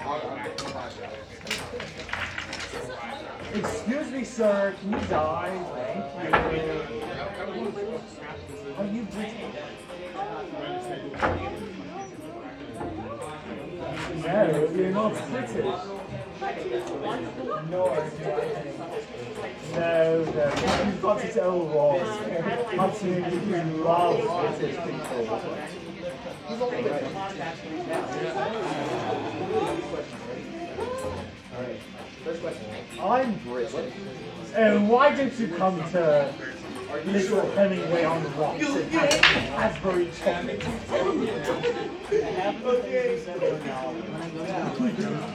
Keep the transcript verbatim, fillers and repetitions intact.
Excuse me, sir. Can you die? Thank you. Are you British? No, you're not British. No, no, no. You've got to tell Ross. Absolutely love British people. I'm British. And why don't you come to Little Hemingway on the Rocks and Asbury chocolate?